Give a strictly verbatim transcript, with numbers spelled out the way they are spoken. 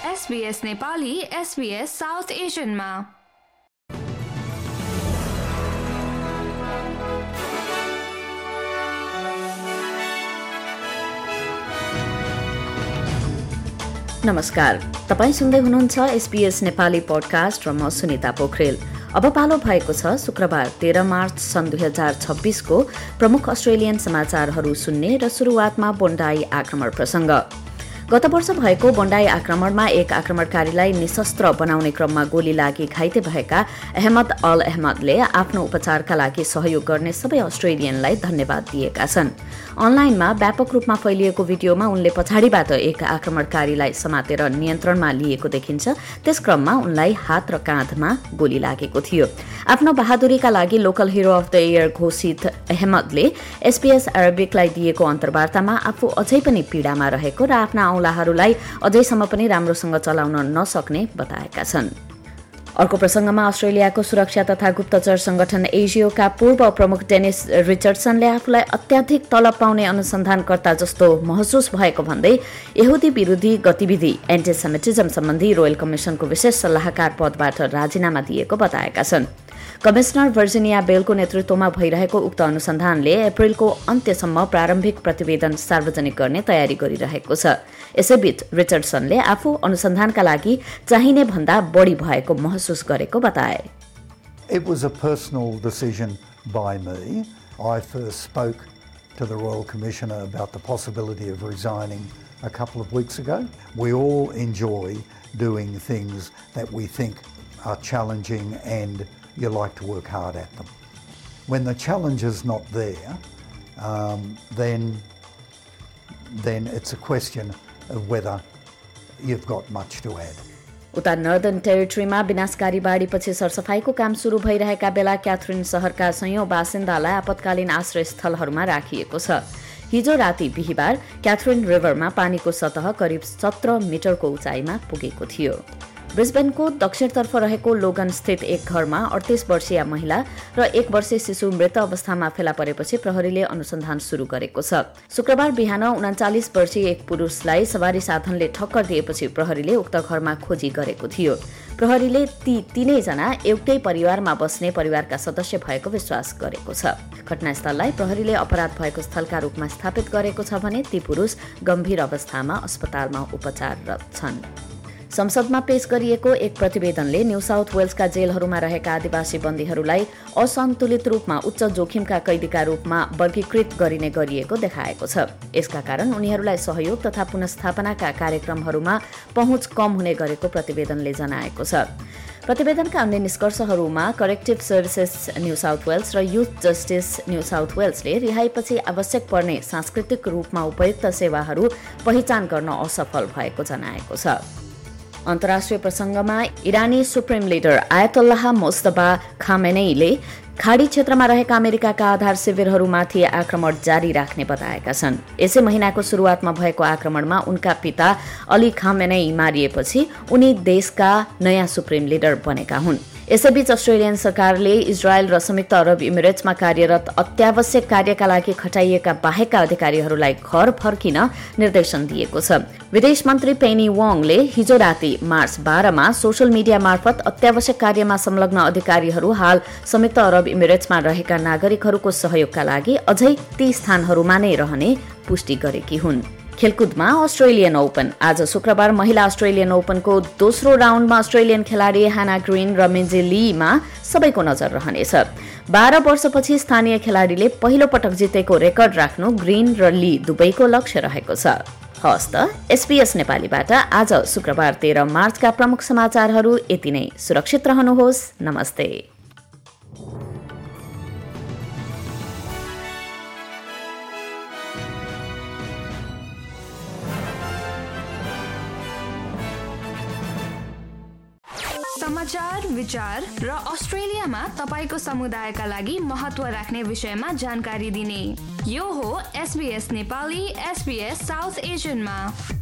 SBS Nepali SBS South एशियनमा। नमस्कार, तपाईं सुन्दै हुनुहुन्छ एसबीएस नेपाली पोडकास्ट र म सुनिता पोखरेल। अब पालो भएको छ शुक्रबार तेह्र मार्च सन् दुई हजार छब्बीसको प्रमुख अस्ट्रेलियन समाचारहरू सुन्ने र सुरुवातमा बोन्डाई आक्रमण प्रसंग। गत वर्ष भएको बोन्डाई आक्रमणमा एक आक्रमणकारीलाई निशस्त्र बनाउने क्रममा गोली लागि घाइते भएका अहमद अल अहमदले आफ्नो उपचारका लागि सहयोग गर्ने सबै अस्ट्रेलियनलाई धन्यवाद दिएका छन्। अनलाइनमा व्यापक रूपमा फैलिएको भिडियोमा उनले पछाडिबाट एक आक्रमणकारीलाई समातेर नियन्त्रणमा लिएको देखिन्छ। त्यस क्रममा उनलाई हात र काँधमा गोली लागेको थियो। आफ्नो बहादुरीका लागि local hero of the year घोषित अहमदले एसबीएस अरबिकलाई दिएको अन्तर्वार्तामा आफू अझै पनि पीडामा रहेको र आफ्ना औंलाहरूलाई अझैसम्म पनि राम्रोसँग चलाउन नसक्ने बताएका छन्। अर्को प्रसंगमा अस्ट्रेलियाको सुरक्षा तथा गुप्तचर संगठन एजियोका पूर्व प्रमुख डेनिस रिचर्डसनले आफूलाई अत्याधिक तलब पाउने अनुसन्धानकर्ता जस्तो महसुस भएको भन्दै यहुदी विरोधी गतिविधि एन्टिसेमिटिजम सम्बन्धी रोयल कमिसनको विशेष सल्लाहकार पदबाट राजीनामा दिएको बताएका छन्। कमिश्नर भर्जिनिया बेलको नेतृत्वमा भइरहेको उक्त अनुसन्धानले अप्रिलको अन्त्यसम्म प्रारम्भिक प्रतिवेदन सार्वजनिक गर्ने तयारी गरिरहेको छ। यसैबीच रिचर्डसनले आफू अनुसन्धानका लागि चाहिने भन्दा बढी भएको महसुस गरेको बताए। It was a personal decision by me. I first spoke to the Royal Commissioner about the possibility of resigning a couple of weeks ago. We all enjoy doing things that we think are challenging and you like to work hard at them. When the challenge is not there, um, then then it's a question of whether you've got much to add. उता Northern टेरिटरीमा विनाशकारी बाढीपछि सरसफाईको काम सुरु भइरहेका बेला Catherine शहरका सयौं बासिन्दालाई आपतकालीन आश्रय स्थलहरूमा राखिएको छ। हिजो राति बिहिबार क्याथरिन रिभरमा पानीको सतह करिब सत्र मिटरको उचाइमा पुगेको थियो। ब्रिस्बेनको दक्षिणतर्फ रहेको लोगन स्थित एक घरमा अडतीस वर्षीय महिला र एक वर्षीय शिशु मृत अवस्थामा फेला परेपछि प्रहरीले अनुसन्धान सुरु गरेको छ। शुक्रबार बिहान उनाचालिस वर्षीय एक पुरुषलाई सवारी साधनले ठक्कर दिएपछि प्रहरीले उक्त घरमा खोजी गरेको थियो। प्रहरीले ती तीनैजना एउटै परिवारमा बस्ने परिवारका सदस्य भएको विश्वास गरेको छ। घटनास्थललाई प्रहरीले अपराध भएको स्थलका रूपमा स्थापित गरेको छ भने ती पुरुष गम्भीर अवस्थामा अस्पतालमा उपचाररत छन्। संसदमा पेश गरिएको एक प्रतिवेदनले न्यू साउथ वेल्सका जेलहरूमा रहेका आदिवासी बन्दीहरूलाई असन्तुलित रूपमा उच्च जोखिमका कैदीका रूपमा वर्गीकृत गरिने गरिएको देखाएको छ। यसका कारण उनीहरूलाई सहयोग तथा पुनर्स्थापनाका कार्यक्रमहरूमा पहुँच कम हुने गरेको प्रतिवेदनले जनाएको छ। प्रतिवेदनका अन्य निष्कर्षहरूमा Corrective Services New South Wales र युथ जस्टिस न्यू साउथ वेल्सले रिहाईपछि आवश्यक पर्ने सांस्कृतिक रूपमा उपयुक्त सेवाहरू पहिचान गर्न असफल भएको जनाएको छ। अन्तर्राष्ट्रिय प्रसंगमा इरानी सुप्रिम लिडर आयतोल्लाह मुस्तफा खामेनेईले खाडी क्षेत्रमा रहेका अमेरिकाका आधार शिविरहरूमाथि आक्रमण जारी राख्ने बताएका छन्। यसै महिनाको सुरुवातमा भएको आक्रमणमा उनका पिता अली खामेनेई मारिएपछि उनी देशका नयाँ सुप्रिम लिडर बनेका हुन्। यसैबीच अस्ट्रेलियन सरकारले इजरायल र संयुक्त अरब इमिरेट्समा कार्यरत अत्यावश्यक कार्यका लागि खटाइएका बाहेकका अधिकारीहरूलाई घर फर्किन निर्देशन दिएको छ। विदेश मन्त्री पेनी वोङले हिजो राति मार्च बाह्रमा सोशल मिडिया मार्फत अत्यावश्यक कार्यमा संलग्न अधिकारीहरू हाल संयुक्त अरब इमिरेट्समा रहेका नागरिकहरूको सहयोगका लागि अझै ती स्थानहरूमा नै रहने पुष्टि गरेकी हुन्। खेलकुदमा अस्ट्रेलियन ओपन आज शुक्रबार महिला अस्ट्रेलियन ओपनको दोस्रो राउन्डमा अस्ट्रेलियन खेलाडी हाना ग्रीन र मिन्जी लीमा सबैको नजर रहनेछ। बाह्र वर्षपछि स्थानीय खेलाडीले पहिलो पटक जितेको रेकर्ड राख्नु ग्रीन र ली दुवैको लक्ष्य रहेको छ। हस् त एसबीएस नेपालीबाट आज शुक्रबार तेह्र मार्चका प्रमुख समाचारहरू यति नै। सुरक्षित रहनुहोस्। नमस्ते। समाचार, विचार र अस्ट्रेलियामा तपाईको समुदायका लागि महत्त्व राख्ने विषयमा जानकारी दिने यो हो एसबीएस नेपाली एसबीएस साउथ एशियनमा।